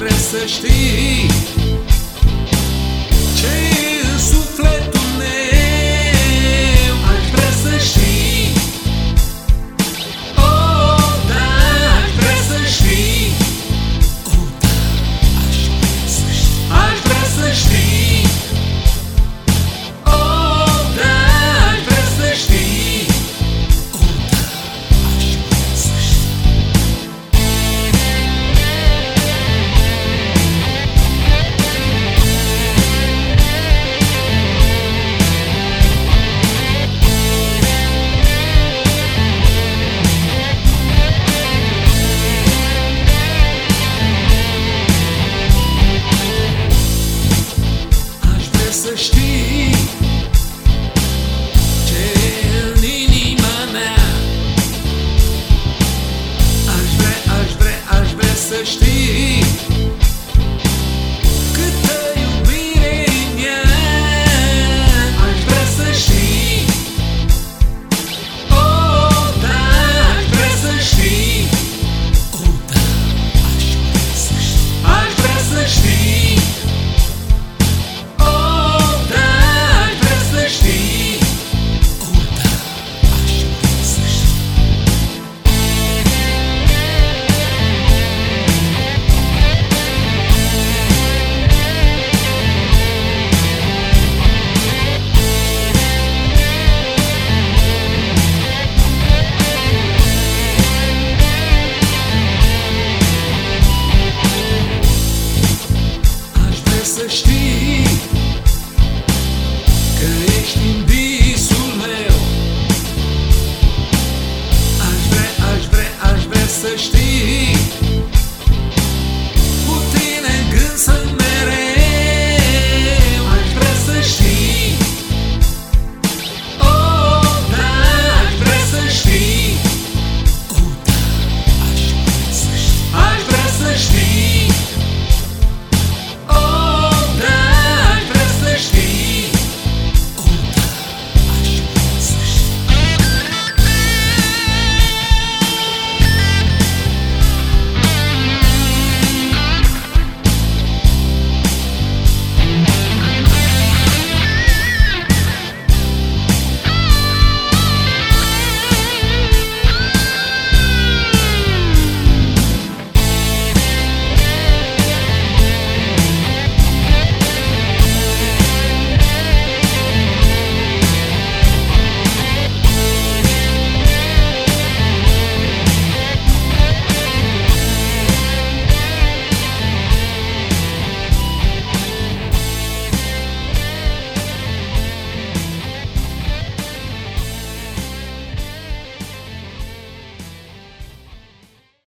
vrea să știi ce e în sufletul meu. Aș vrea să știi, oh, da, aș vrea să știi, oh, da, aș vrea să știi, aș vrea să știi, oh, da, aș vrea să știi, oh, da, aș vrea să știi. Să știi ce e în inima mea. Aș vrea să știi